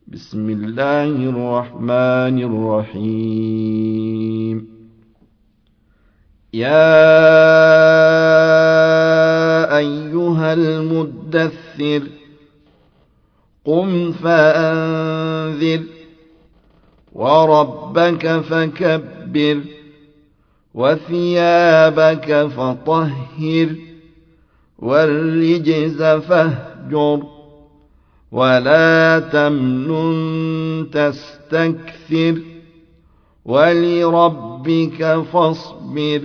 بسم الله الرحمن الرحيم. يا أيها المدثر قم فأنذر وربك فكبر وثيابك فطهر والرجز فاهجر ولا تمنن تستكثر ولربك فاصبر.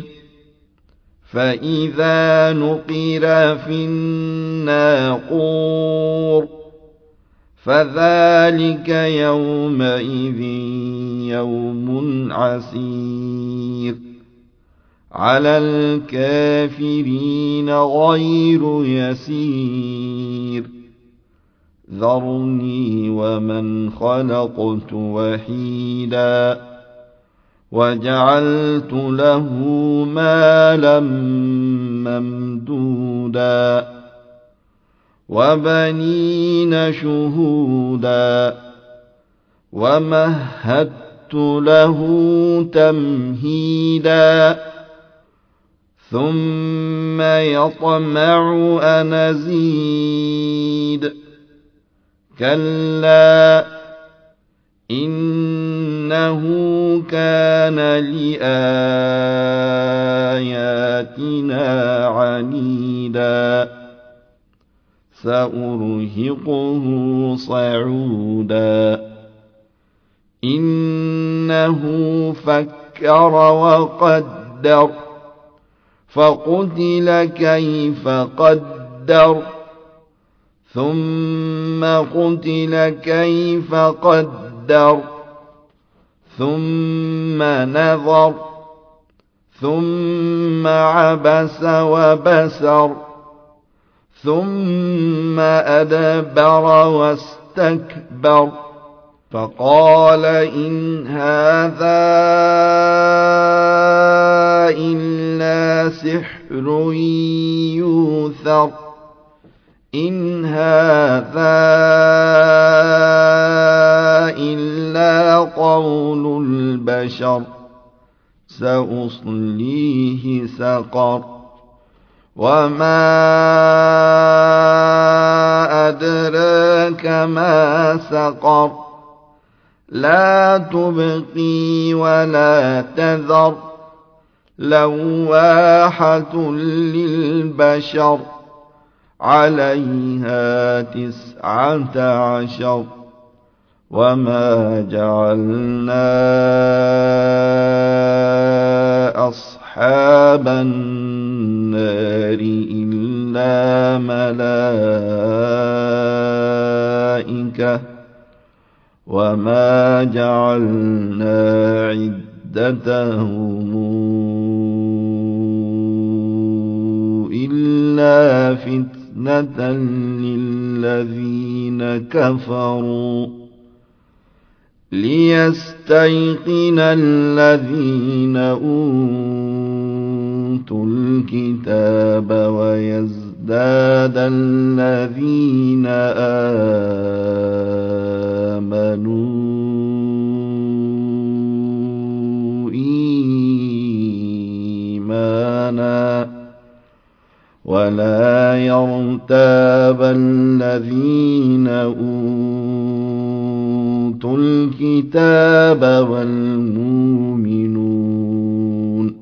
فإذا نقر في الناقور فذلك يومئذ يوم عسير على الكافرين غير يسير. ذرني ومن خلقت وحيدا وجعلت له مالا ممدودا وبنين شهودا ومهدت له تمهيدا ثم يطمع أن أزيد كلا إنه كان لآياتنا عنيدا سأرهقه صعودا إنه فكر وقدر فقتل كيف قدر ثم قتل كيف قدر ثم نظر ثم عبس وبسر ثم أدبر واستكبر فقال إن هذا إلا سحر يؤثر إن هذا إلا قول البشر سأصليه سقر وما أدراك ما سقر لا تبقي ولا تذر لواحة للبشر عليها 19 وما جعلنا أصحاب النار إلا ملائكة وما جعلنا عدتهم إلا فتنة للذين كفروا ليستيقن الذين أوتوا الكتاب ويزداد الذين آمنوا إيمانا ولا يرتاب الذين أوتوا الكتاب والمؤمنون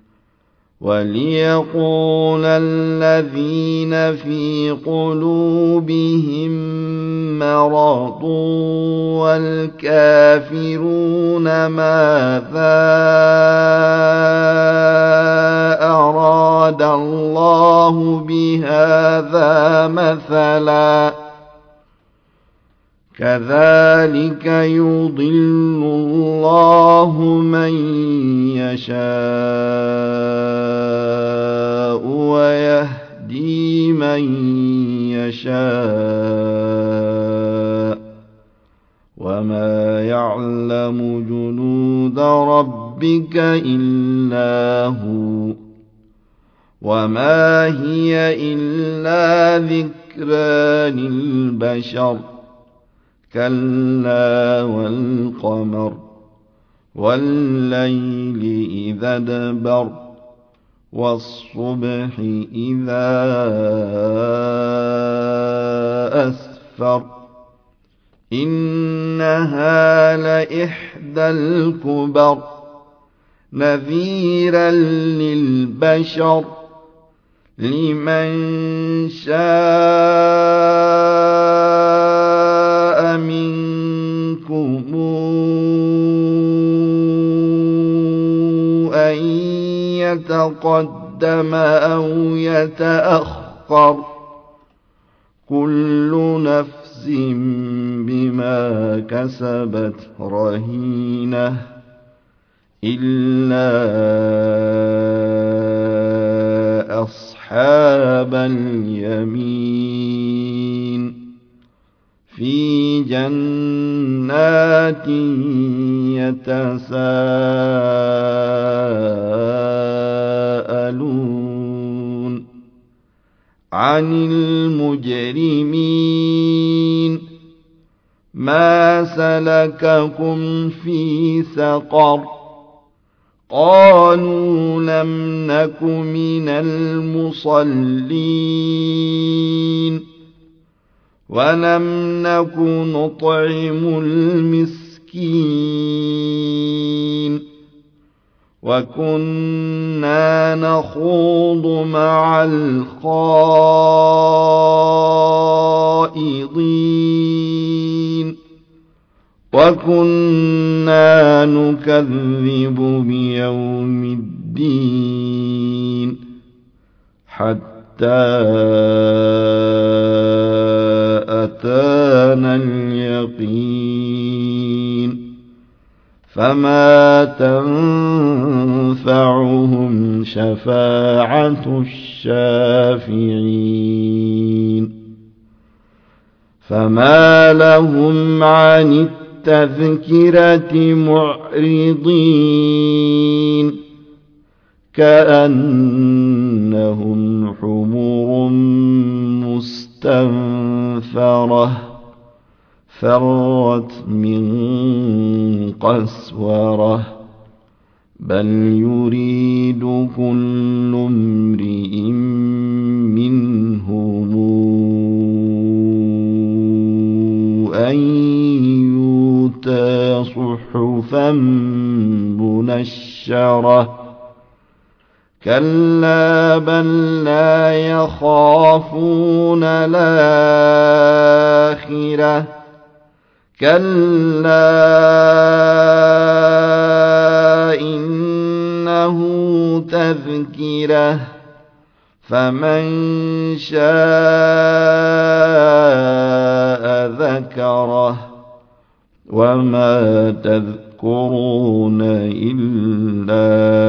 وليقول الذين في قلوبهم مرض والكافرون ماذا أراد الله بهذا مثلا كذلك يضل الله من يشاء ويهدي من يشاء وما يعلم جنود ربك إلا هو وما هي إلا ذكرى للبشر كلا والقمر والليل إذا أدبر والصبح إذا أسفر إنها لإحدى الكبر نذيرا للبشر لمن شاء منكم أن يتقدم أو يتأخر كل نفس بما كسبت رهينة إلا أصحاب اليمين في جنات يتساءلون عن المجرمين ما سلككم في سقر قالوا لم نك من المصلين ولم نك نطعم المسكين وكنا نخوض مع الخائضين وكنا نكذب بيوم الدين حتى أتانا اليقين فما تنفعهم شفاعة الشافعين فما لهم عن التذكرة معرضين كأنهم حمر مستنفرة فرت من قسورة بل يريد كل امرئ منهم أن يؤتى صحفا منشرة كلا بل لا يخافون الآخرة كلا إنه تذكرة فمن شاء ذكره وما تذكرون إلا